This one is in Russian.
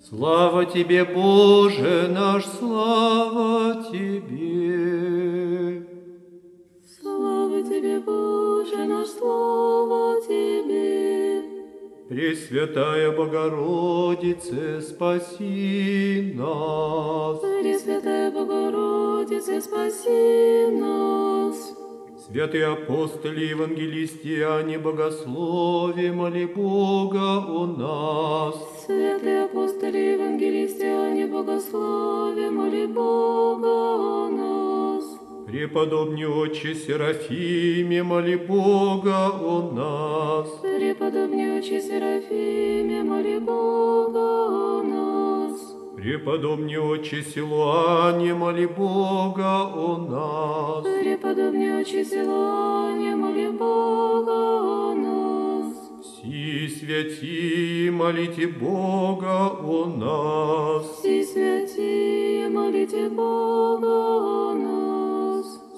Слава Тебе, Боже наш, слава Тебе. Слава Тебе, Боже наш, слава Тебе. Пресвятая Богородице, спаси нас. Пресвятая Богородице, спаси нас. Святые апостоли, евангелисты, они богословие, моли Бога о нас. Святые апостоли, евангелисты, они богословие, моли Бога о нас. Преподобный Отче Серафиме, моли Бога о нас. Преподобный Отче Серафиме, моли Бога о нас. Преподобный Отче Силуане, моли Бога о нас. Преподобный Отче Силуане, моли Бога о нас. Все святые, молите Бога о нас. Все святые, молите Бога